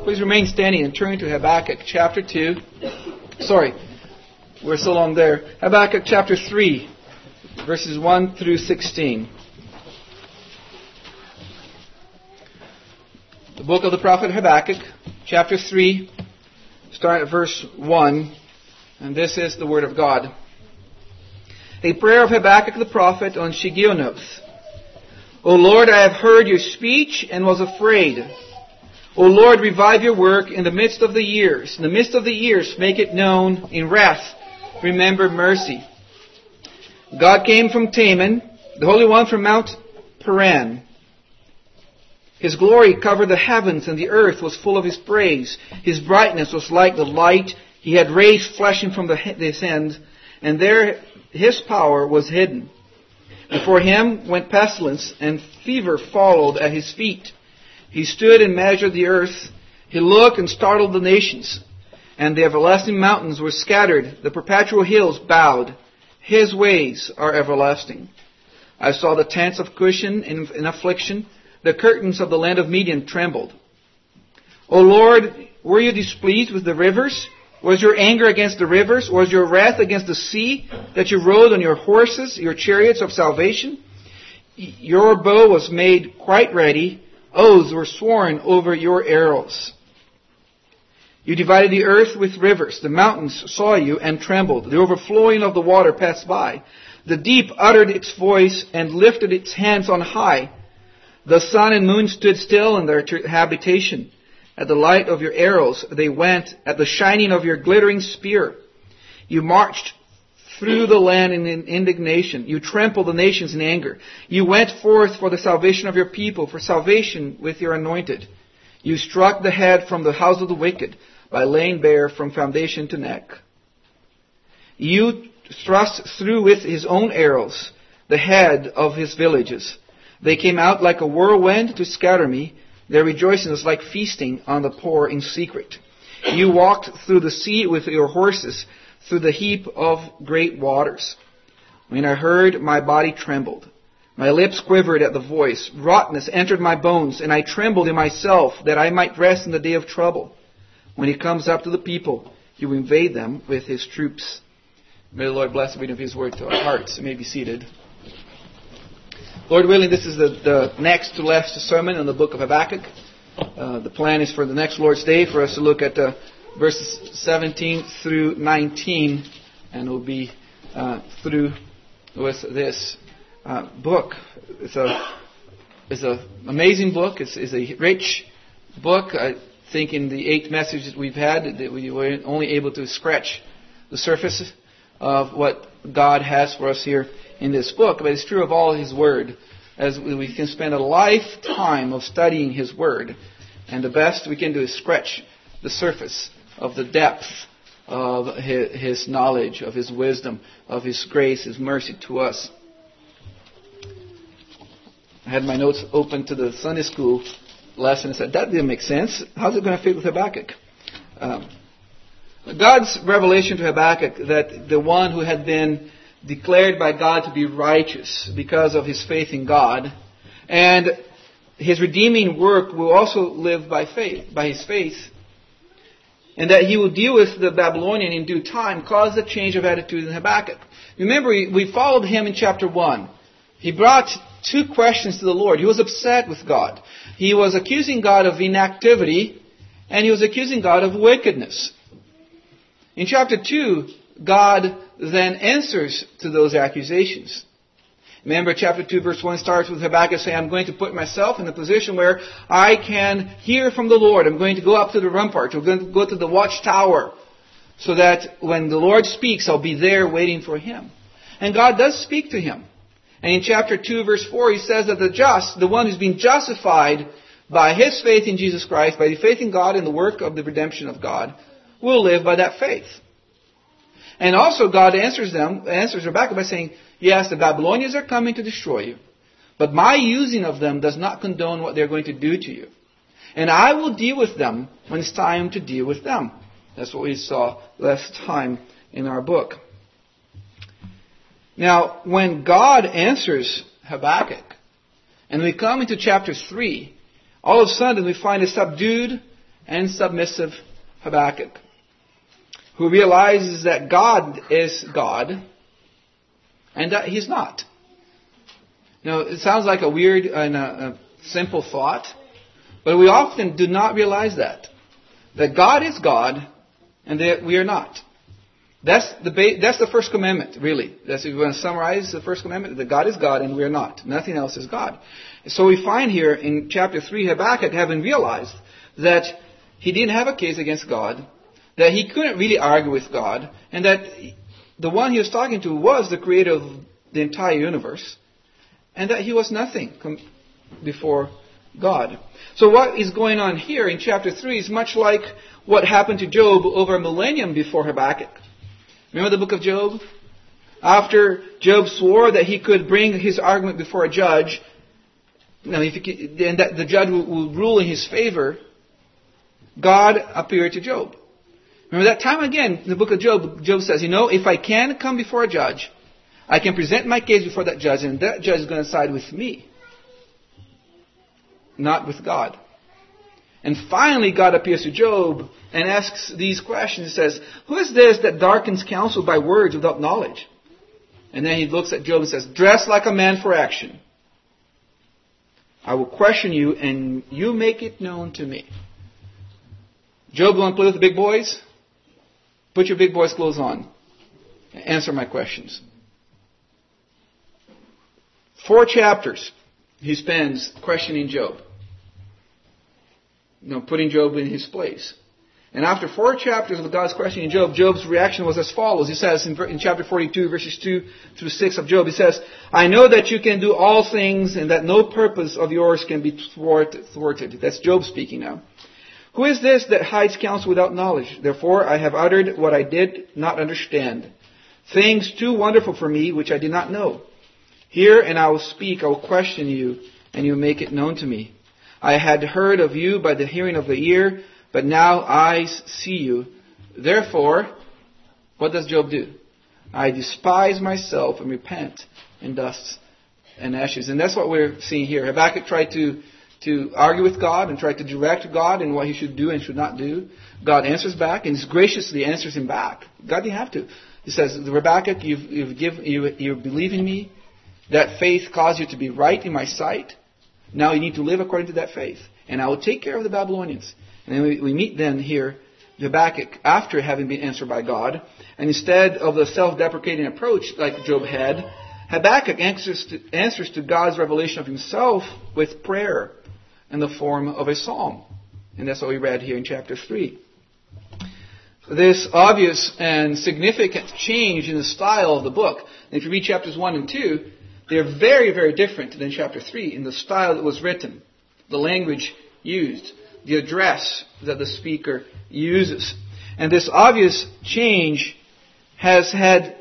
Please remain standing and turn to Habakkuk chapter 2. Sorry, we're so long there. Habakkuk chapter 3, verses 1 through 16. The book of the prophet Habakkuk, chapter 3, start at verse 1. And this is the word of God. A prayer of Habakkuk the prophet on Shigionoth. O Lord, I have heard your speech and was afraid. O Lord, revive your work in the midst of the years. In the midst of the years, make it known. In wrath, remember mercy. God came from Teman, the Holy One from Mount Paran. His glory covered the heavens, and the earth was full of His praise. His brightness was like the light. He had rays flashing from His hand, and there His power was hidden. Before Him went pestilence, and fever followed at His feet. He stood and measured the earth. He looked and startled the nations. And the everlasting mountains were scattered. The perpetual hills bowed. His ways are everlasting. I saw the tents of Cushan in affliction. The curtains of the land of Midian trembled. O Lord, were you displeased with the rivers? Was your anger against the rivers? Was your wrath against the sea that you rode on your horses, your chariots of salvation? Your bow was made quite ready. Oaths were sworn over your arrows. You divided the earth with rivers. The mountains saw you and trembled. The overflowing of the water passed by. The deep uttered its voice and lifted its hands on high. The sun and moon stood still in their habitation. At the light of your arrows they went, at the shining of your glittering spear. You marched through the land in indignation. You trampled the nations in anger. You went forth for the salvation of your people, for salvation with your anointed. You struck the head from the house of the wicked, by laying bare from foundation to neck. You thrust through with his own arrows the head of his villages. They came out like a whirlwind to scatter me. Their rejoicing was like feasting on the poor in secret. You walked through the sea with your horses, through the heap of great waters. When I heard, my body trembled. My lips quivered at the voice. Rottenness entered my bones, and I trembled in myself, that I might rest in the day of trouble. When He comes up to the people, He will invade them with His troops. May the Lord bless the reading of His word to our hearts. You may be seated. Lord willing, this is the next to last sermon in the book of Habakkuk. The plan is for the next Lord's Day for us to look at verses 17 through 19, and we'll be through with this book. It's an amazing book. It's a rich book. I think in the 8 messages we've had, that we were only able to scratch the surface of what God has for us here in this book. But it's true of all His Word, as we can spend a lifetime of studying His Word, and the best we can do is scratch the surface of the depth of His knowledge, of His wisdom, of His grace, His mercy to us. I had my notes open to the Sunday school lesson and said, that didn't make sense. How's it going to fit with Habakkuk? God's revelation to Habakkuk that the one who had been declared by God to be righteous because of his faith in God, and his redeeming work will also live by faith, by his faith, and that he will deal with the Babylonian in due time, caused a change of attitude in Habakkuk. Remember, we followed him in chapter 1. He brought 2 questions to the Lord. He was upset with God. He was accusing God of inactivity, and he was accusing God of wickedness. In chapter 2, God then answers to those accusations. Remember, chapter 2, verse 1 starts with Habakkuk saying, I'm going to put myself in a position where I can hear from the Lord. I'm going to go up to the rampart. I'm going to go to the watchtower, so that when the Lord speaks, I'll be there waiting for Him. And God does speak to him. And in chapter 2, verse 4, He says that the just, the one who's been justified by his faith in Jesus Christ, by the faith in God and the work of the redemption of God, will live by that faith. And also God answers Habakkuk by saying, yes, the Babylonians are coming to destroy you, but my using of them does not condone what they're going to do to you. And I will deal with them when it's time to deal with them. That's what we saw last time in our book. Now, when God answers Habakkuk, and we come into chapter 3, all of a sudden we find a subdued and submissive Habakkuk, who realizes that God is God and that He's not. Now, it sounds like a weird and a simple thought, but we often do not realize that God is God and that we are not. That's the first commandment, really. That's if you want to summarize the first commandment, that God is God and we are not. Nothing else is God. So we find here in chapter 3, Habakkuk having realized that he didn't have a case against God, that he couldn't really argue with God, and that the one he was talking to was the creator of the entire universe, and that he was nothing before God. So what is going on here in chapter 3 is much like what happened to Job over a millennium before Habakkuk. Remember the book of Job? After Job swore that he could bring his argument before a judge, and that the judge will rule in his favor, God appeared to Job. Remember that time again in the book of Job, Job says, if I can come before a judge, I can present my case before that judge, and that judge is going to side with me, not with God. And finally, God appears to Job and asks these questions. He says, who is this that darkens counsel by words without knowledge? And then he looks at Job and says, dress like a man for action. I will question you, and you make it known to me. Job, want to play with the big boys? Put your big boys' clothes on. Answer my questions. 4 chapters he spends questioning Job. Putting Job in his place. And after 4 chapters of God's questioning Job, Job's reaction was as follows. He says in chapter 42, verses 2 through 6 of Job, he says, I know that you can do all things and that no purpose of yours can be thwarted. That's Job speaking now. Who is this that hides counsel without knowledge? Therefore, I have uttered what I did not understand. Things too wonderful for me, which I did not know. Hear, and I will speak. I will question you, and you will make it known to me. I had heard of you by the hearing of the ear, but now eyes see you. Therefore, what does Job do? I despise myself and repent in dust and ashes. And that's what we're seeing here. Habakkuk tried to argue with God and tried to direct God in what he should do and should not do. God answers back and graciously answers him back. God didn't have to. He says, Habakkuk, you believe in me. That faith caused you to be right in my sight. Now you need to live according to that faith. And I will take care of the Babylonians. And then we meet then here Habakkuk after having been answered by God. And instead of the self-deprecating approach like Job had, Habakkuk answers to God's revelation of himself with prayer in the form of a psalm. And that's what we read here in chapter 3. This obvious and significant change in the style of the book. And if you read chapters 1 and 2, they're very, very different than chapter 3 in the style that was written, the language used, the address that the speaker uses. And this obvious change has led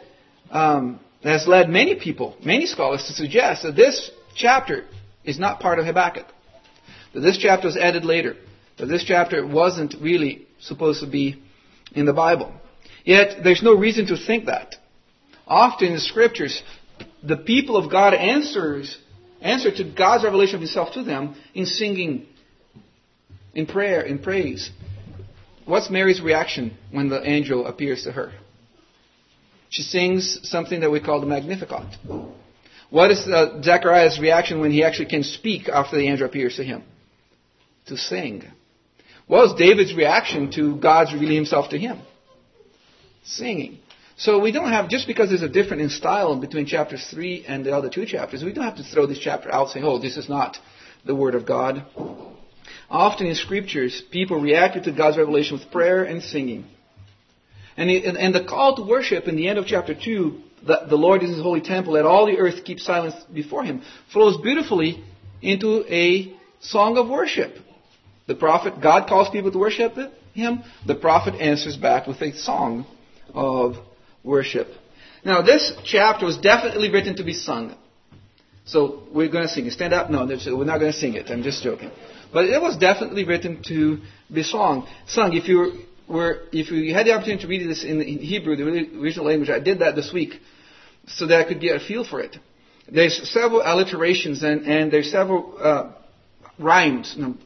many people, many scholars, to suggest that this chapter is not part of Habakkuk. That this chapter was added later. That this chapter wasn't really supposed to be in the Bible. Yet, there's no reason to think that. Often in the Scriptures, the people of God answer to God's revelation of Himself to them in singing, in prayer, in praise. What's Mary's reaction when the angel appears to her? She sings something that we call the Magnificat. What is Zechariah's reaction when he actually can speak after the angel appears to him? To sing. What was David's reaction to God's revealing Himself to him? Singing. So we don't have, just because there's a difference in style between chapter 3 and the other 2 chapters, we don't have to throw this chapter out and say, oh, this is not the Word of God. Often in Scriptures, people reacted to God's revelation with prayer and singing. And the call to worship in the end of chapter 2, that the Lord is His holy temple, let all the earth keep silence before Him, flows beautifully into a song of worship. The prophet, God calls people to worship Him. The prophet answers back with a song of worship. Now, this chapter was definitely written to be sung. So, we're going to sing it. Stand up? No, we're not going to sing it. I'm just joking. But it was definitely written to be sung. If you had the opportunity to read this in Hebrew, the original language, I did that this week so that I could get a feel for it. There's several alliterations and there's several rhymes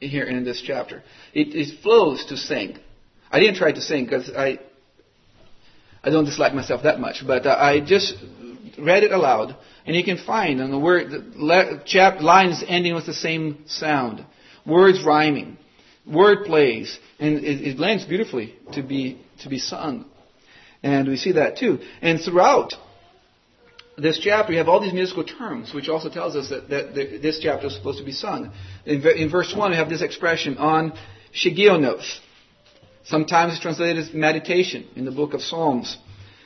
here in this chapter. It flows to sing. I didn't try to sing because I don't dislike myself that much, but I just read it aloud. And you can find on the word lines ending with the same sound, words rhyming, word plays, and it blends beautifully to be sung. And we see that too. And throughout this chapter, you have all these musical terms, which also tells us that this chapter is supposed to be sung. In verse 1, we have this expression, on Shigionoth. Sometimes it's translated as meditation in the book of Psalms.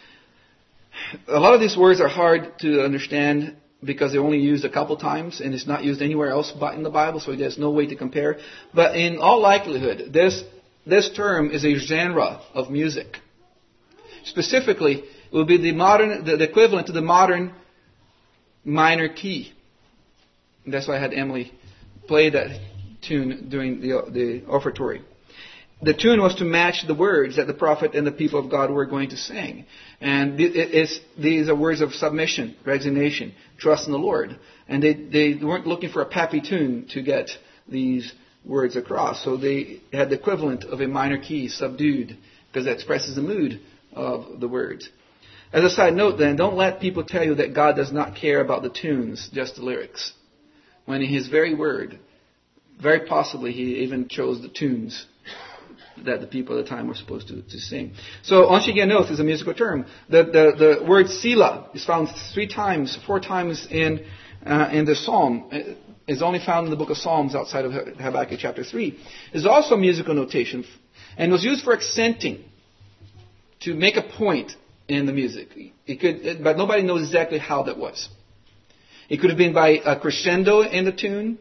A lot of these words are hard to understand because they're only used a couple times and it's not used anywhere else but in the Bible, so there's no way to compare. But in all likelihood, this term is a genre of music. Specifically, it will be the equivalent to the modern minor key. And that's why I had Emily play that tune during the offertory. The tune was to match the words that the prophet and the people of God were going to sing. And these are words of submission, resignation, trust in the Lord. And they weren't looking for a peppy tune to get these words across. So they had the equivalent of a minor key, subdued, because that expresses the mood of the words. As a side note then, don't let people tell you that God does not care about the tunes, just the lyrics. When in His very word, very possibly He even chose the tunes that the people at the time were supposed to sing. So, Onshigionoth is a musical term. The word Sila is found 4 times in the Psalm. It's only found in the book of Psalms outside of Habakkuk chapter 3. It's also a musical notation and was used for accenting, to make a point in the music. But nobody knows exactly how that was. It could have been by a crescendo in the tune,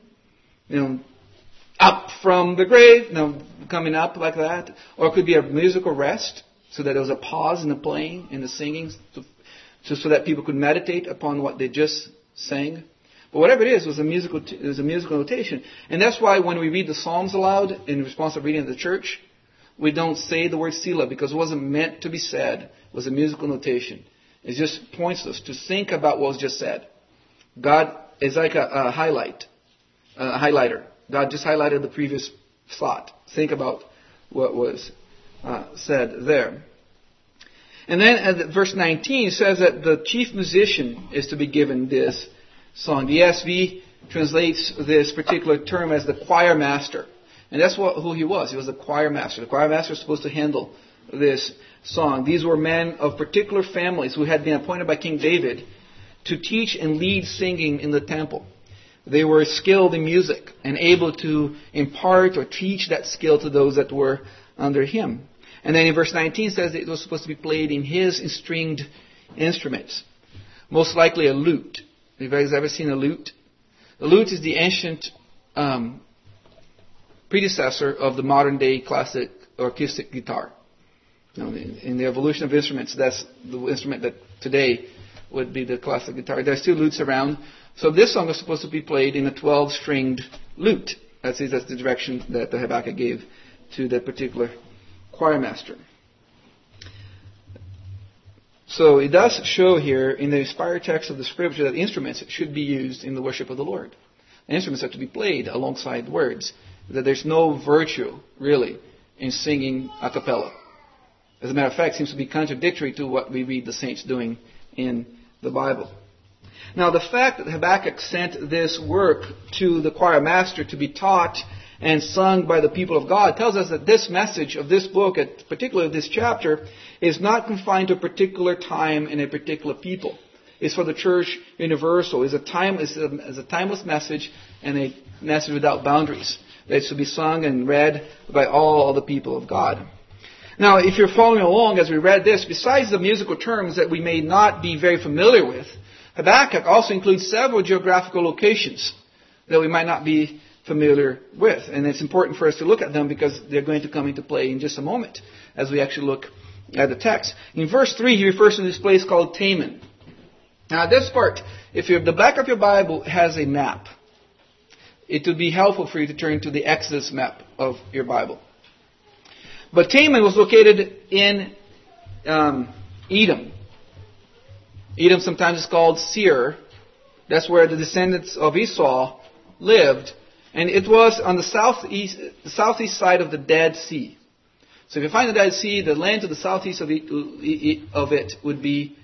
up from the grave, coming up like that. Or it could be a musical rest, so that there was a pause in the playing, in the singing, so that people could meditate upon what they just sang. But whatever it is, it was a musical notation. And that's why when we read the Psalms aloud, in response to reading at the church, we don't say the word Sila, because it wasn't meant to be said. It was a musical notation. It just points us to think about what was just said. God is like a highlighter. God just highlighted the previous thought. Think about what was said there. And then at verse 19 says that the chief musician is to be given this song. The ESV translates this particular term as the choir master. And that's who he was. He was the choir master. The choir master was supposed to handle this song. These were men of particular families who had been appointed by King David to teach and lead singing in the temple. They were skilled in music and able to impart or teach that skill to those that were under him. And then in verse 19 says that it was supposed to be played in his stringed instruments. Most likely a lute. Have you guys ever seen a lute? The lute is the ancient predecessor of the modern day classic or acoustic guitar. In the evolution of instruments, that's the instrument that today would be the classic guitar. There's still lutes around. So this song is supposed to be played in a 12-stringed lute. That's the direction that the Habakkuk gave to that particular choir master. So it does show here in the inspired text of the Scripture that instruments should be used in the worship of the Lord. Instruments have to be played alongside words. That there's no virtue, really, in singing a cappella. As a matter of fact, it seems to be contradictory to what we read the saints doing in the Bible. Now, the fact that Habakkuk sent this work to the choir master to be taught and sung by the people of God tells us that this message of this book, particularly this chapter, is not confined to a particular time and a particular people. It's for the church universal. It's a timeless message and a message without boundaries. That should be sung and read by all the people of God. Now, if you're following along as we read this, besides the musical terms that we may not be very familiar with, Habakkuk also includes several geographical locations that we might not be familiar with. And it's important for us to look at them because they're going to come into play in just a moment as we actually look at the text. In verse 3, he refers to this place called Taman. Now, this part, if the back of your Bible has a map, it would be helpful for you to turn to the Exodus map of your Bible. But Taman was located in Edom. Edom sometimes is called Seir. That's where the descendants of Esau lived. And it was on the southeast side of the Dead Sea. So if you find the Dead Sea, the land to the southeast of it would be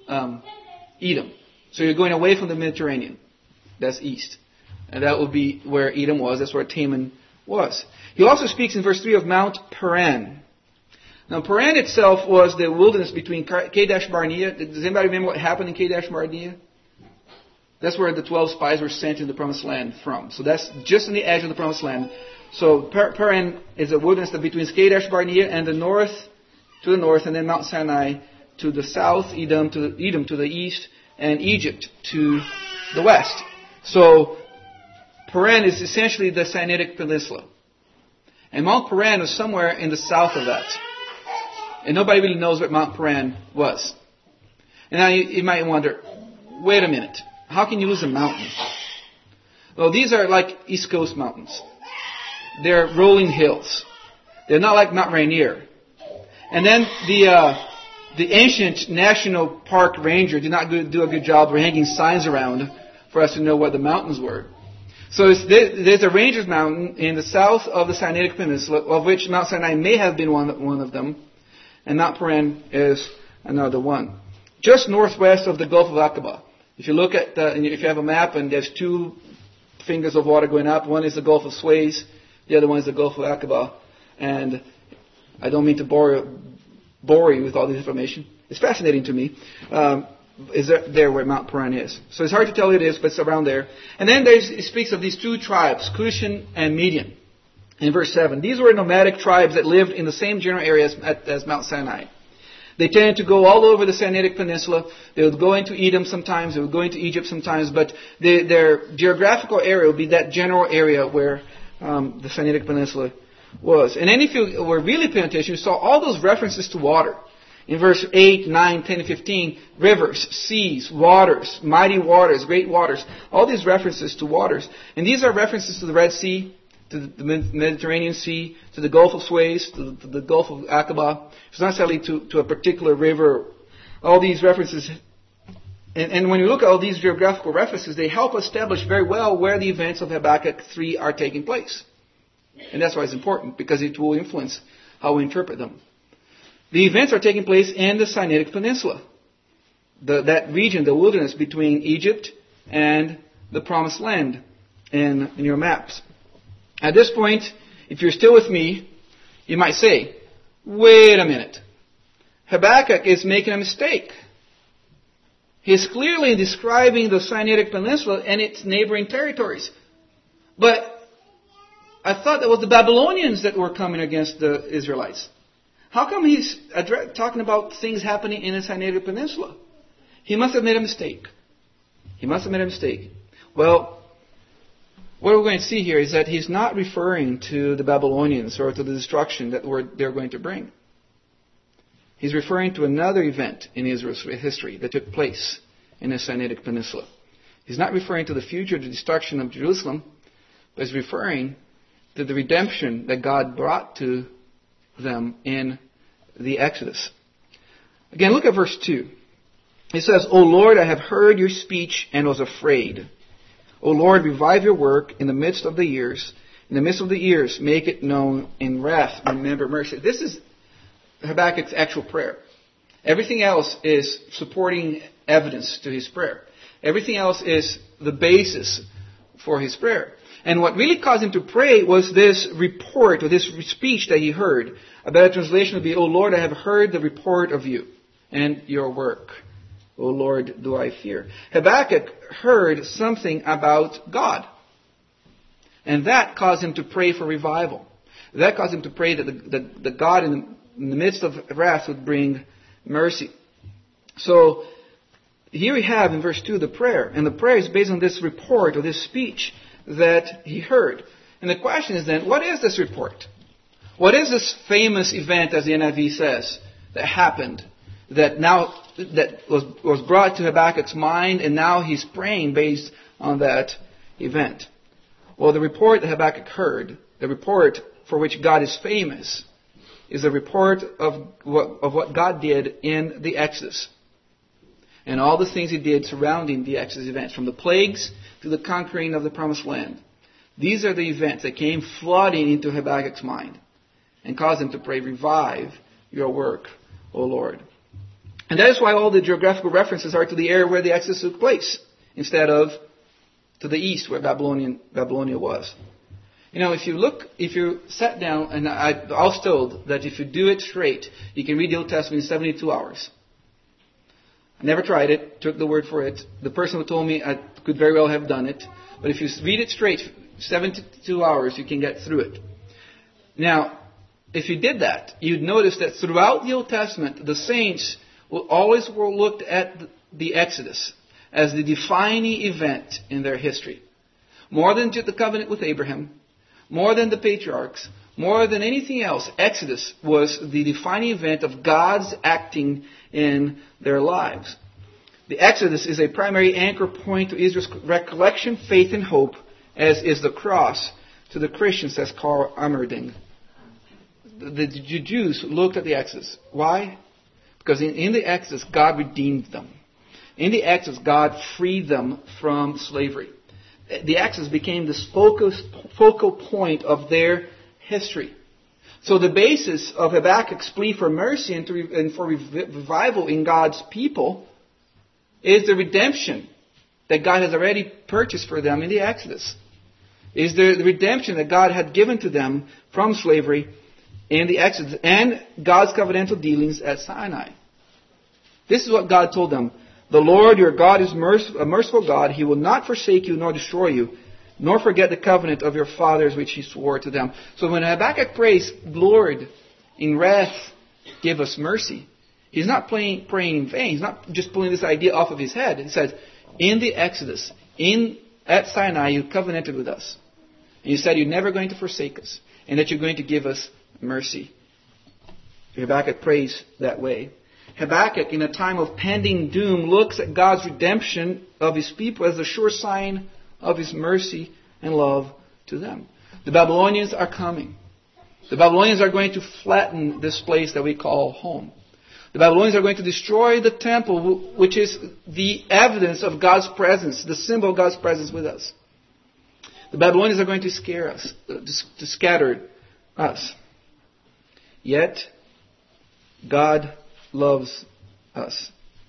Edom. So you're going away from the Mediterranean. That's east. And that would be where Edom was. That's where Teman was. He also speaks in verse 3 of Mount Paran. Now, Paran itself was the wilderness between Kadesh Barnea. Does anybody remember what happened in Kadesh Barnea? That's where the 12 spies were sent in the Promised Land from. So that's just on the edge of the Promised Land. So Paran is a wilderness between Kadesh Barnea and the north, to the north, and then Mount Sinai to the south, Edom to the east, and Egypt to the west. So Paran is essentially the Sinaitic Peninsula. And Mount Paran was somewhere in the south of that. And nobody really knows what Mount Paran was. And now you might wonder, wait a minute. How can you lose a mountain? Well, these are like East Coast mountains. They're rolling hills. They're not like Mount Rainier. And then the ancient National Park Ranger did not do a good job of hanging signs around for us to know what the mountains were. So there's a ranger's mountain in the south of the Sinaitic Peninsula, of which Mount Sinai may have been one of them, and Mount Paran is another one. Just northwest of the Gulf of Aqaba. If you look at if you have a map and there's two fingers of water going up, one is the Gulf of Suez, the other one is the Gulf of Aqaba. And I don't mean to bore you with all this information. It's fascinating to me. Is there where Mount Paran is. So it's hard to tell it is, but it's around there. And then it speaks of these two tribes, Cushan and Median. In verse 7, these were nomadic tribes that lived in the same general area as Mount Sinai. They tended to go all over the Sinaitic Peninsula. They would go into Edom sometimes. They would go into Egypt sometimes. But their geographical area would be that general area where the Sinaitic Peninsula was. And then if you were really paying attention, you saw all those references to water. In verse 8, 9, 10, and 15, rivers, seas, waters, mighty waters, great waters. All these references to waters. And these are references to the Red Sea, to the Mediterranean Sea, to the Gulf of Suez, to the Gulf of Aqaba. It's not necessarily to a particular river. All these references. And when you look at all these geographical references, they help establish very well where the events of Habakkuk 3 are taking place. And that's why it's important, because it will influence how we interpret them. The events are taking place in the Sinaitic Peninsula. That region, the wilderness between Egypt and the Promised Land in your maps. At this point, if you're still with me, you might say, wait a minute. Habakkuk is making a mistake. He's clearly describing the Sinaitic Peninsula and its neighboring territories. But I thought that was the Babylonians that were coming against the Israelites. How come he's talking about things happening in the Sinaitic Peninsula? He must have made a mistake. Well, what we're going to see here is that he's not referring to the Babylonians or to the destruction that they're going to bring. He's referring to another event in Israel's history that took place in the Sinaitic Peninsula. He's not referring to the future destruction of Jerusalem, but he's referring to the redemption that God brought to them in the Exodus. Again, look at verse 2. It says, O Lord, I have heard your speech and was afraid. O Lord, revive your work in the midst of the years. In the midst of the years, make it known in wrath. Remember mercy. This is Habakkuk's actual prayer. Everything else is supporting evidence to his prayer. Everything else is the basis for his prayer. And what really caused him to pray was this report, or this speech that he heard. A better translation would be, O Lord, I have heard the report of you and your work. O Lord, do I fear. Habakkuk heard something about God. And that caused him to pray for revival. That caused him to pray that the God in the midst of wrath would bring mercy. So here we have in verse 2 the prayer. And the prayer is based on this report or this speech that he heard. And the question is then, what is this report? What is this famous event, as the NIV says, that happened, that was brought to Habakkuk's mind, and now he's praying based on that event? Well, the report that Habakkuk heard, the report for which God is famous, is a report of what God did in the Exodus. And all the things he did surrounding the Exodus events, from the plagues to the conquering of the Promised Land. These are the events that came flooding into Habakkuk's mind and caused him to pray, revive your work, O Lord. And that is why all the geographical references are to the area where the Exodus took place, instead of to the east where Babylonia was. You know, if you sat down, and I was told that if you do it straight, you can read the Old Testament in 72 hours. I never tried it, took the word for it. The person who told me I could very well have done it. But if you read it straight, 72 hours, you can get through it. Now, if you did that, you'd notice that throughout the Old Testament, the saints always were looked at the Exodus as the defining event in their history. More than just the covenant with Abraham, more than the patriarchs, more than anything else, Exodus was the defining event of God's acting in their lives. The Exodus is a primary anchor point to Israel's recollection, faith, and hope, as is the cross to the Christians, says Karl Amerding. The Jews looked at the Exodus. Why? Because in the Exodus, God redeemed them. In the Exodus, God freed them from slavery. The Exodus became this focal point of their history. So the basis of Habakkuk's plea for mercy and for revival in God's people is the redemption that God has already purchased for them in the Exodus. Is the redemption that God had given to them from slavery in the Exodus and God's covenantal dealings at Sinai. This is what God told them. The Lord your God is a merciful God. He will not forsake you nor destroy you, nor forget the covenant of your fathers which He swore to them. So when Habakkuk prays, Lord, in wrath, give us mercy, he's not praying in vain. He's not just pulling this idea off of his head. He says, in the Exodus, at Sinai, you covenanted with us. And you said you're never going to forsake us, and that you're going to give us mercy. Habakkuk prays that way. Habakkuk, in a time of pending doom, looks at God's redemption of His people as a sure sign of His mercy and love to them. The Babylonians are coming. The Babylonians are going to flatten this place that we call home. The Babylonians are going to destroy the temple, which is the evidence of God's presence, the symbol of God's presence with us. The Babylonians are going to scare us, to scatter us. Yet, God loves us.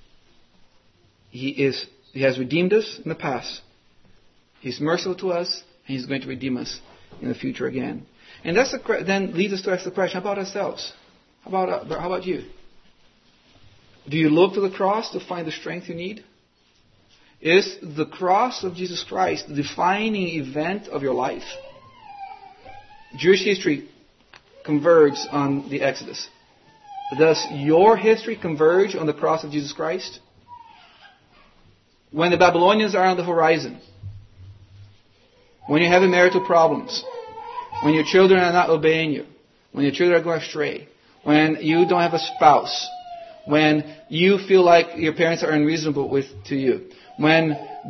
He has redeemed us in the past. He's merciful to us, and He's going to redeem us in the future again. And then leads us to ask the question, how about ourselves? How about you? Do you look to the cross to find the strength you need? Is the cross of Jesus Christ the defining event of your life? Jewish history converges on the Exodus. Does your history converge on the cross of Jesus Christ? When the Babylonians are on the horizon, when you're having marital problems, when your children are not obeying you, when your children are going astray, when you don't have a spouse, when you feel like your parents are unreasonable to you, when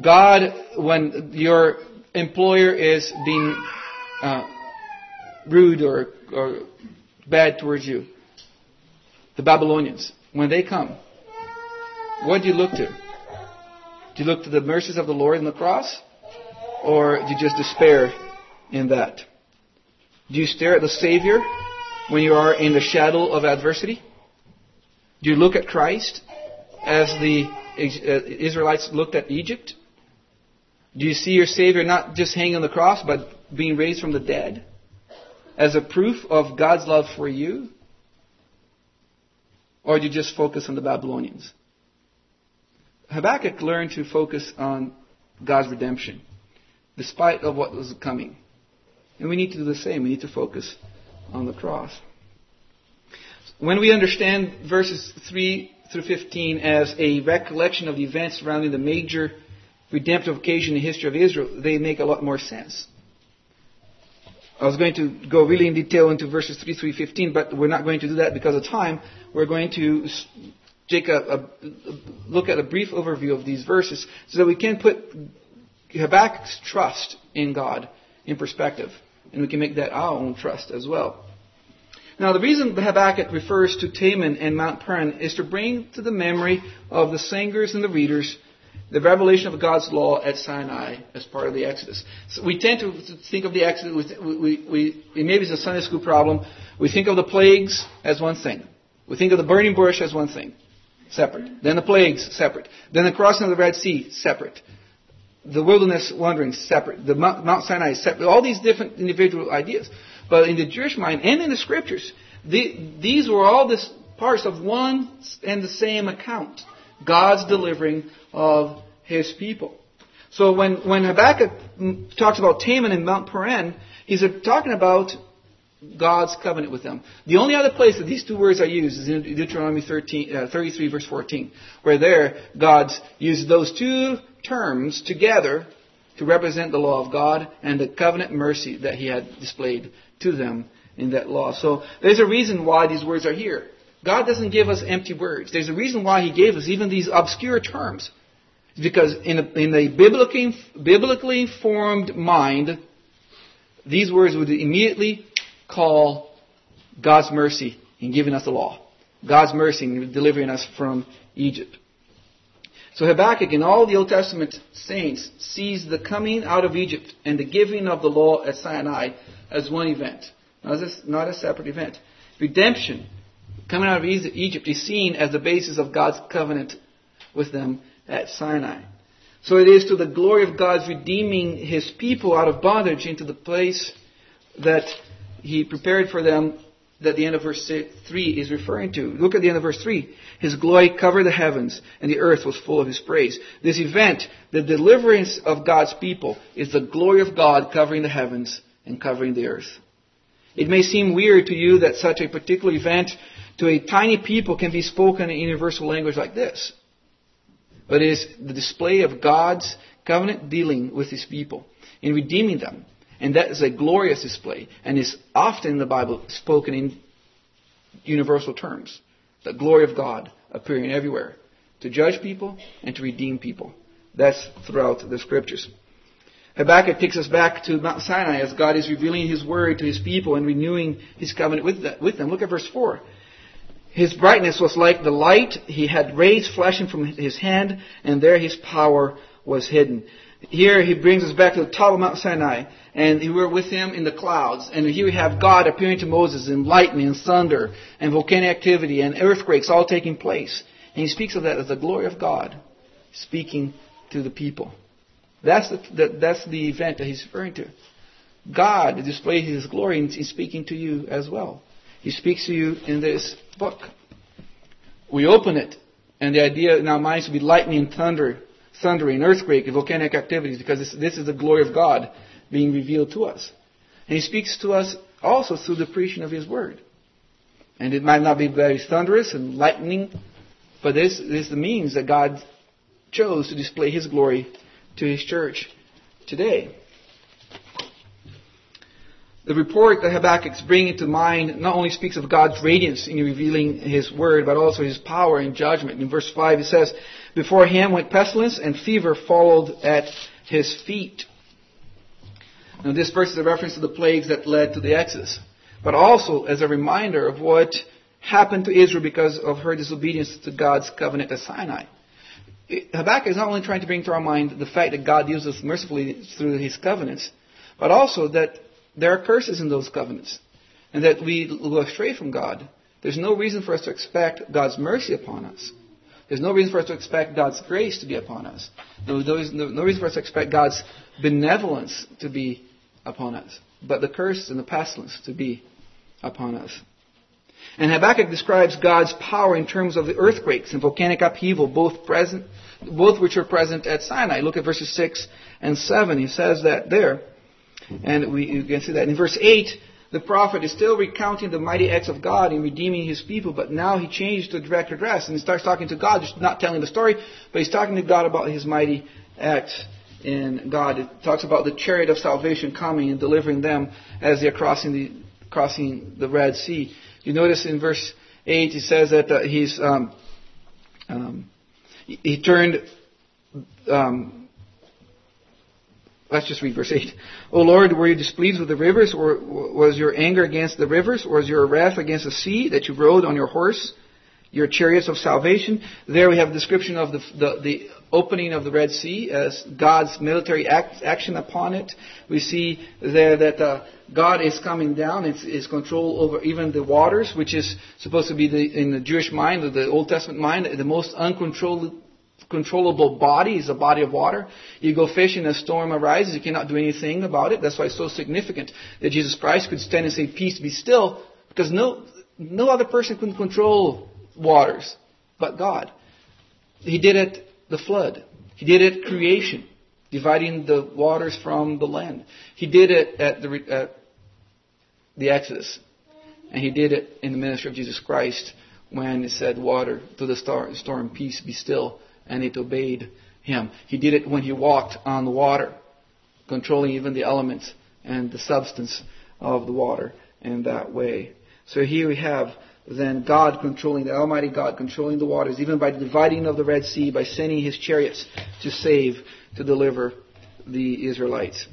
your employer is being rude or bad towards you. The Babylonians, when they come, what do you look to? Do you look to the mercies of the Lord and the cross? Or do you just despair in that? Do you stare at the Savior when you are in the shadow of adversity? Do you look at Christ as the Israelites looked at Egypt? Do you see your Savior not just hanging on the cross, but being raised from the dead as a proof of God's love for you? Or do you just focus on the Babylonians? Habakkuk learned to focus on God's redemption, despite of what was coming. And we need to do the same. We need to focus on the cross. When we understand verses 3 through 15 as a recollection of the events surrounding the major redemptive occasion in the history of Israel, they make a lot more sense. I was going to go really in detail into verses 3 through 15, but we're not going to do that because of time. We're going to take a look at a brief overview of these verses so that we can put Habakkuk's trust in God in perspective. And we can make that our own trust as well. Now, the reason the Habakkuk refers to Teman and Mount Paran is to bring to the memory of the singers and the readers the revelation of God's law at Sinai as part of the Exodus. So we tend to think of the Exodus, maybe it's a Sunday school problem. We think of the plagues as one thing. We think of the burning bush as one thing, separate. Then the plagues, separate. Then the crossing of the Red Sea, separate. The wilderness wandering, separate. The Mount Sinai, separate. All these different individual ideas. But in the Jewish mind and in the Scriptures, these were all this parts of one and the same account. God's delivering of His people. So when Habakkuk talks about Teman and Mount Paran, he's talking about God's covenant with them. The only other place that these two words are used is in Deuteronomy 33 verse 14, where there God uses those two terms together to represent the law of God and the covenant mercy that He had displayed to them in that law. So there's a reason why these words are here. God doesn't give us empty words. There's a reason why He gave us even these obscure terms. It's because in a biblically formed mind, these words would immediately call God's mercy in giving us the law. God's mercy in delivering us from Egypt. So Habakkuk and all the Old Testament saints sees the coming out of Egypt and the giving of the law at Sinai as one event, not a separate event. Redemption, coming out of Egypt, is seen as the basis of God's covenant with them at Sinai. So it is to the glory of God's redeeming His people out of bondage into the place that He prepared for them that the end of verse 3 is referring to. Look at the end of verse 3. His glory covered the heavens, and the earth was full of His praise. This event, the deliverance of God's people, is the glory of God covering the heavens and covering the earth. It may seem weird to you that such a particular event to a tiny people can be spoken in universal language like this. But it is the display of God's covenant dealing with His people in redeeming them. And that is a glorious display, and is often in the Bible spoken in universal terms. The glory of God appearing everywhere to judge people and to redeem people. That's throughout the Scriptures. Habakkuk takes us back to Mount Sinai as God is revealing His word to His people and renewing His covenant with them. Look at verse 4. His brightness was like the light. He had rays flashing from His hand, and there His power was hidden. Here He brings us back to the top of Mount Sinai, and we were with Him in the clouds. And here we have God appearing to Moses in lightning and thunder and volcanic activity and earthquakes all taking place. And He speaks of that as the glory of God speaking to the people. That's the event that He's referring to. God displays His glory in speaking to you as well. He speaks to you in this book. We open it, and the idea in our minds would be lightning and thundering, earthquake, and volcanic activities, because this is the glory of God being revealed to us. And He speaks to us also through the preaching of His word. And it might not be very thunderous and lightning, but this is the means that God chose to display His glory to His church today. The report that Habakkuk is bringing to mind not only speaks of God's radiance in revealing His word, but also His power in judgment. In verse 5 it says, before Him went pestilence, and fever followed at His feet. Now this verse is a reference to the plagues that led to the Exodus, but also as a reminder of what happened to Israel because of her disobedience to God's covenant at Sinai. Habakkuk is not only trying to bring to our mind the fact that God deals with us mercifully through His covenants, but also that there are curses in those covenants, and that we go astray from God. There's no reason for us to expect God's mercy upon us. There's no reason for us to expect God's grace to be upon us. No reason for us to expect God's benevolence to be upon us, but the curse and the pestilence to be upon us. And Habakkuk describes God's power in terms of the earthquakes and volcanic upheaval, both which are present at Sinai. Look at verses 6 and 7. He says that there. And you can see that in verse 8, the prophet is still recounting the mighty acts of God in redeeming His people, but now he changes to direct address, and he starts talking to God, just not telling the story, but he's talking to God about His mighty acts in God. It talks about the chariot of salvation coming and delivering them as they're crossing the Red Sea. You notice in verse 8, he says that he turned. Let's just read verse 8. O Lord, were you displeased with the rivers, or was your anger against the rivers, or was your wrath against the sea that you rode on your horse, your chariots of salvation? There we have a description of the opening of the Red Sea as God's military action upon it. We see there that God is coming down. It's control over even the waters, which is supposed to be in the Jewish mind, or the Old Testament mind, the most uncontrollable body is a body of water. You go fishing, a storm arises, you cannot do anything about it. That's why it's so significant that Jesus Christ could stand and say, "Peace, be still," because no other person can control waters but God. He did it the flood. He did it creation, dividing the waters from the land. He did it at the Exodus. And He did it in the ministry of Jesus Christ when He said, "Water to the storm, peace, be still," and it obeyed Him. He did it when He walked on the water, controlling even the elements and the substance of the water in that way. So here we have then God controlling, the Almighty God controlling the waters, even by the dividing of the Red Sea, by sending His chariots to save, to deliver the Israelites.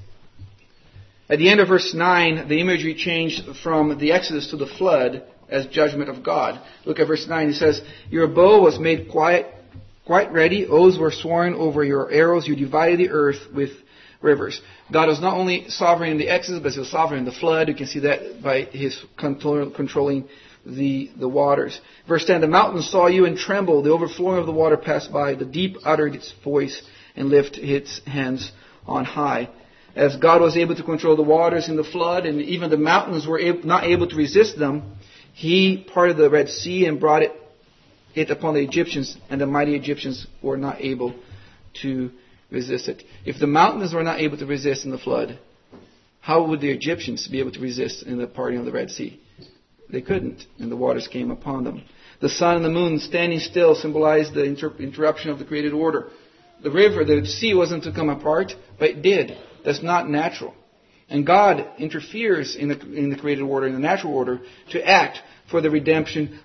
At the end of verse 9, the imagery changed from the Exodus to the flood as judgment of God. Look at verse 9. It says, "Your bow was made quite ready. Oaths were sworn over your arrows. You divided the earth with rivers." God was not only sovereign in the Exodus, but He was sovereign in the flood. You can see that by His controlling the waters. Verse 10, "The mountains saw you and trembled. The overflowing of the water passed by. The deep uttered its voice and lifted its hands on high." As God was able to control the waters in the flood, and even the mountains were not able to resist them, He parted the Red Sea and brought it upon the Egyptians, and the mighty Egyptians were not able to resist it. If the mountains were not able to resist in the flood, how would the Egyptians be able to resist in the parting of the Red Sea? They couldn't, and the waters came upon them. The sun and the moon standing still symbolized the interruption of the created order. The sea wasn't to come apart, but it did. That's not natural. And God interferes in the created order, in the natural order, to act for the redemption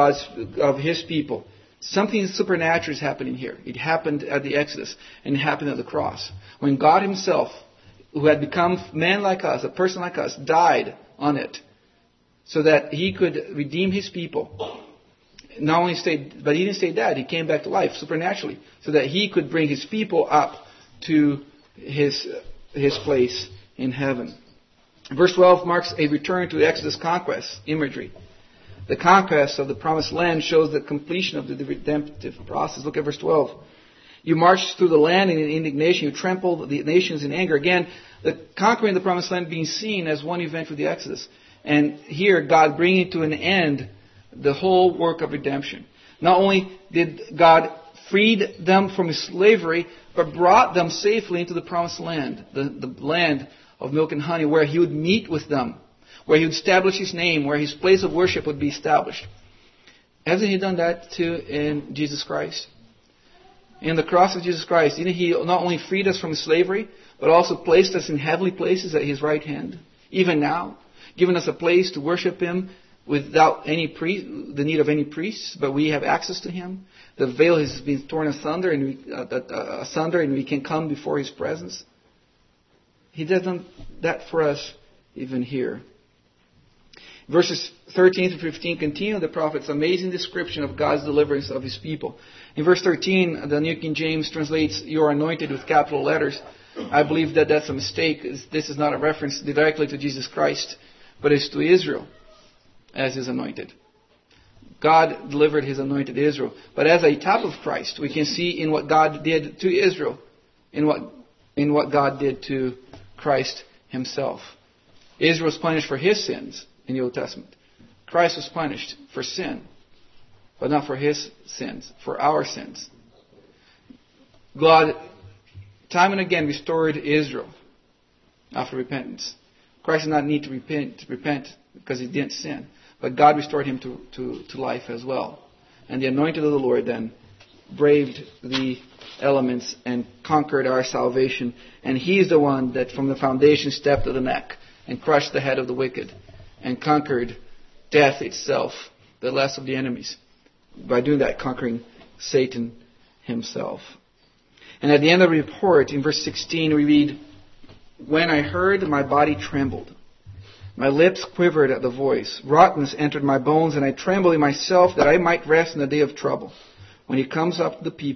of His people. Something supernatural is happening here. It happened at the Exodus, and it happened at the cross. When God Himself, who had become man like us, a person like us, died on it, so that He could redeem His people. Not only but He didn't stay dead. He came back to life supernaturally, so that He could bring His people up to His place in heaven. Verse 12 marks a return to the Exodus conquest imagery. The conquest of the promised land shows the completion of the redemptive process. Look at verse 12. "You marched through the land in indignation. You trampled the nations in anger." Again, the conquering the promised land being seen as one event for the Exodus. And here, God bringing to an end the whole work of redemption. Not only did God freed them from slavery, but brought them safely into the promised land, the land of milk and honey, where He would meet with them, where He would establish His name, where His place of worship would be established. Hasn't He done that too in Jesus Christ? In the cross of Jesus Christ, didn't He not only freed us from slavery, but also placed us in heavenly places at His right hand, even now, given us a place to worship Him without the need of any priests, but we have access to Him. The veil has been torn asunder, and we can come before His presence. He does that for us even here. Verses 13 to 15 continue the prophet's amazing description of God's deliverance of His people. In verse 13, the New King James translates, "You are anointed," with capital letters. I believe that that's a mistake. This is not a reference directly to Jesus Christ, but it's to Israel as His anointed. God delivered His anointed Israel. But as a type of Christ, we can see in what God did to Israel, in what God did to Christ Himself. Israel was punished for his sins in the Old Testament. Christ was punished for sin, but not for His sins, for our sins. God, time and again, restored Israel after repentance. Christ did not need to repent because He didn't sin. But God restored Him to life as well. And the anointed of the Lord then braved the elements and conquered our salvation. And He is the one that from the foundation stepped to the neck and crushed the head of the wicked and conquered death itself, the last of the enemies. By doing that, conquering Satan himself. And at the end of the report, in verse 16, we read, "When I heard, my body trembled. My lips quivered at the voice. Rottenness entered my bones, and I trembled in myself that I might rest in the day of trouble. When He comes up to the people,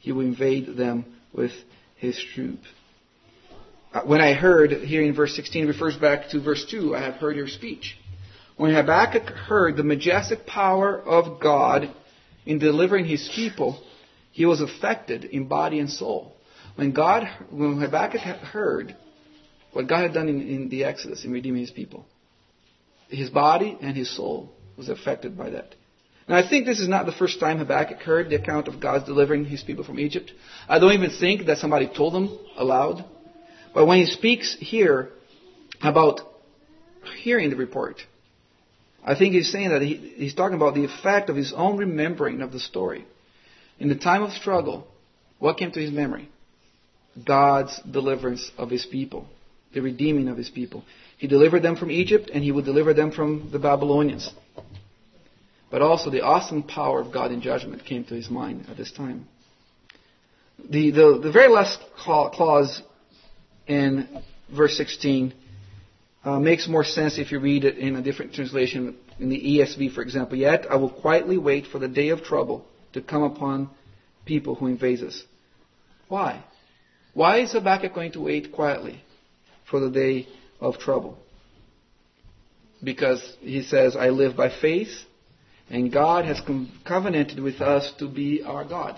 he will invade them with his troop. When I heard, here in verse 16 refers back to verse 2, I have heard your speech. When Habakkuk heard the majestic power of God in delivering his people, he was affected in body and soul. When Habakkuk heard what God had done in the Exodus, in redeeming his people, his body and his soul was affected by that. Now, I think this is not the first time Habakkuk heard the account of God delivering his people from Egypt. I don't even think that somebody told him aloud. But when he speaks here about hearing the report, I think he's saying that he's talking about the effect of his own remembering of the story. In the time of struggle, what came to his memory? God's deliverance of his people, the redeeming of his people. He delivered them from Egypt, and he would deliver them from the Babylonians. But also the awesome power of God in judgment came to his mind at this time. The very last clause in verse 16 makes more sense if you read it in a different translation. In the ESV, for example, yet I will quietly wait for the day of trouble to come upon people who invade us. Why? Why is Habakkuk going to wait quietly for the day of trouble? Because he says, I live by faith, and God has covenanted with us to be our God.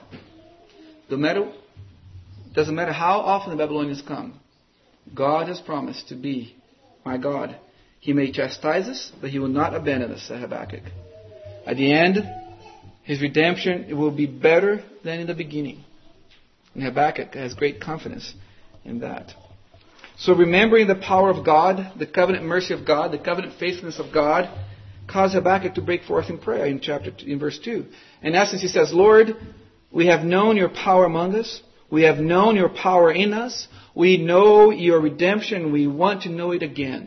Doesn't matter how often the Babylonians come, God has promised to be my God. He may chastise us, but he will not abandon us, said Habakkuk. At the end, his redemption will be better than in the beginning. And Habakkuk has great confidence in that. So remembering the power of God, the covenant mercy of God, the covenant faithfulness of God, caused Habakkuk to break forth in prayer in verse 2. In essence, he says, Lord, we have known your power among us. We have known your power in us. We know your redemption. We want to know it again.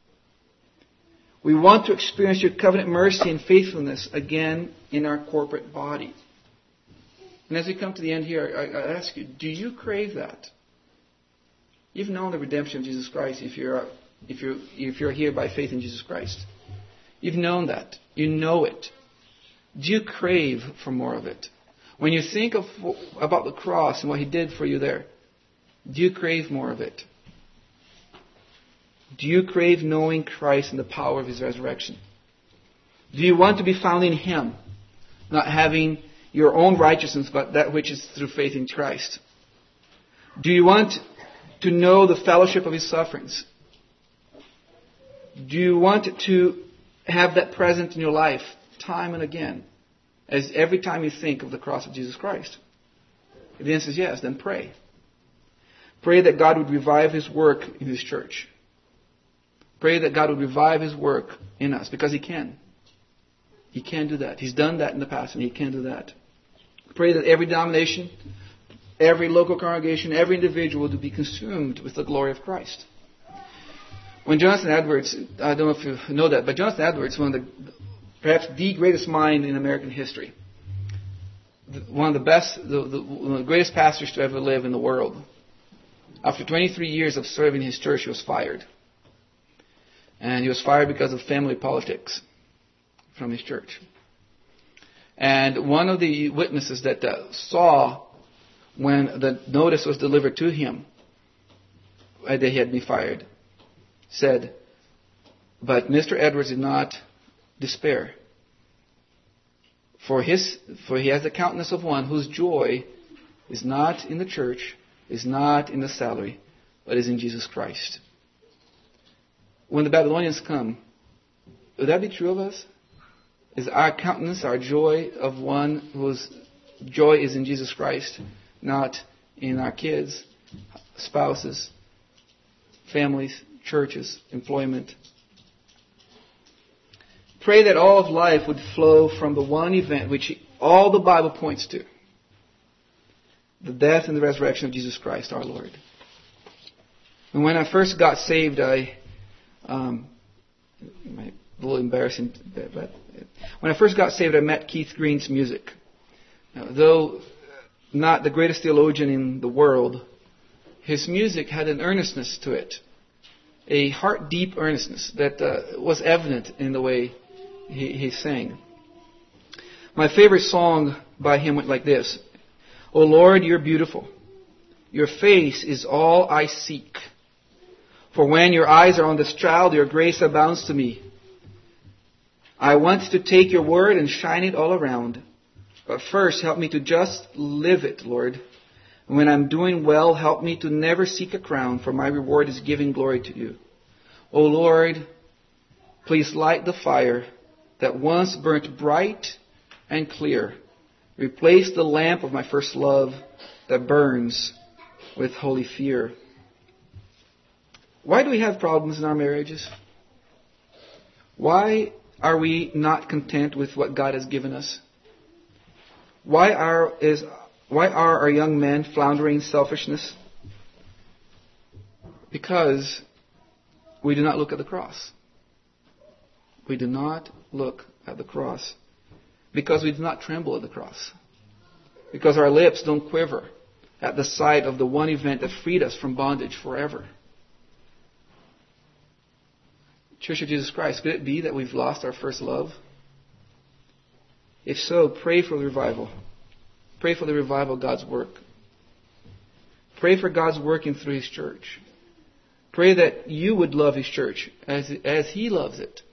We want to experience your covenant mercy and faithfulness again in our corporate body. And as we come to the end here, I ask you, do you crave that? You've known the redemption of Jesus Christ if you're here by faith in Jesus Christ. You've known that. You know it. Do you crave for more of it? When you think about the cross and what he did for you there, do you crave more of it? Do you crave knowing Christ and the power of his resurrection? Do you want to be found in him, not having your own righteousness, but that which is through faith in Christ? Do you want to know the fellowship of his sufferings? Do you want to have that present in your life time and again, as every time you think of the cross of Jesus Christ? If the answer is yes, then pray. Pray that God would revive his work in his church. Pray that God would revive his work in us, because he can. He can do that. He's done that in the past, and he can do that. Pray that every denomination, every local congregation, every individual would be consumed with the glory of Christ. When Jonathan Edwards, I don't know if you know that, but Jonathan Edwards, perhaps the greatest mind in American history, one of the greatest pastors to ever live in the world. After 23 years of serving his church, he was fired. And he was fired because of family politics from his church. And one of the witnesses that saw when the notice was delivered to him that he had been fired said, but Mr. Edwards did not despair. For he has the countenance of one whose joy is not in the church, is not in the salary, but is in Jesus Christ. When the Babylonians come, would that be true of us? Is our countenance, our joy of one whose joy is in Jesus Christ, not in our kids, spouses, families, churches, employment? Pray that all of life would flow from the one event which all the Bible points to: the death and the resurrection of Jesus Christ, our Lord. And when I first got saved, it might be a little embarrassing, but when I first got saved, I met Keith Green's music. Now, though not the greatest theologian in the world, his music had an earnestness to it, a heart-deep earnestness that was evident in the way he sang. My favorite song by him went like this: O Lord, you're beautiful. Your face is all I seek. For when your eyes are on this child, your grace abounds to me. I want to take your word and shine it all around. But first, help me to just live it, Lord. And when I'm doing well, help me to never seek a crown, for my reward is giving glory to you. O Lord, please light the fire that once burnt bright and clear. Replace the lamp of my first love that burns with holy fear. Why do we have problems in our marriages? Why are we not content with what God has given us? Why are our young men floundering in selfishness? Because we do not look at the cross. We do not look at the cross. Because we do not tremble at the cross. Because our lips don't quiver at the sight of the one event that freed us from bondage forever. Church of Jesus Christ, could it be that we've lost our first love? If so, pray for the revival. Pray for the revival of God's work. Pray for God's working through His church. Pray that you would love His church as He loves it.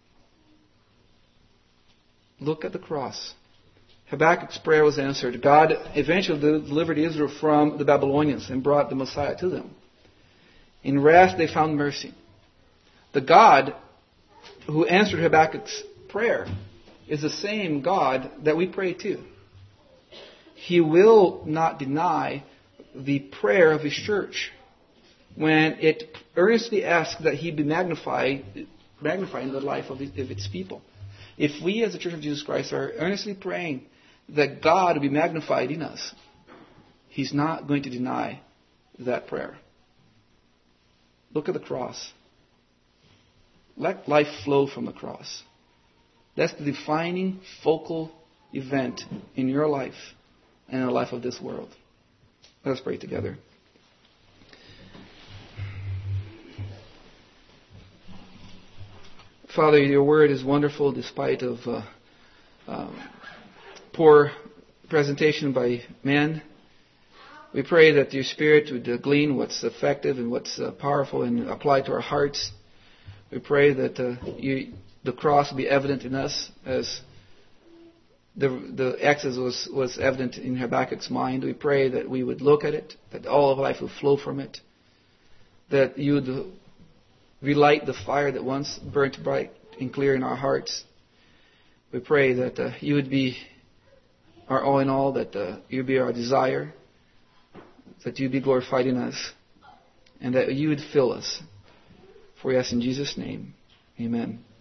Look at the cross. Habakkuk's prayer was answered. God eventually delivered Israel from the Babylonians and brought the Messiah to them. In wrath they found mercy. The God who answered Habakkuk's prayer is the same God that we pray to. He will not deny the prayer of His church when it earnestly asks that He be magnified in the life of its people. If we as the Church of Jesus Christ are earnestly praying that God will be magnified in us, He's not going to deny that prayer. Look at the cross. Let life flow from the cross. That's the defining focal event in your life and in the life of this world. Let us pray together. Father, your word is wonderful despite of poor presentation by man. We pray that your Spirit would glean what's effective and what's powerful and apply to our hearts. We pray that the cross will be evident in us as the Exodus was evident in Habakkuk's mind. We pray that we would look at it, that all of life will flow from it, that you would relight the fire that once burnt bright and clear in our hearts. We pray that you would be our all in all, that you would be our desire, that you would be glorified in us, and that you would fill us. For we ask in Jesus' name, amen.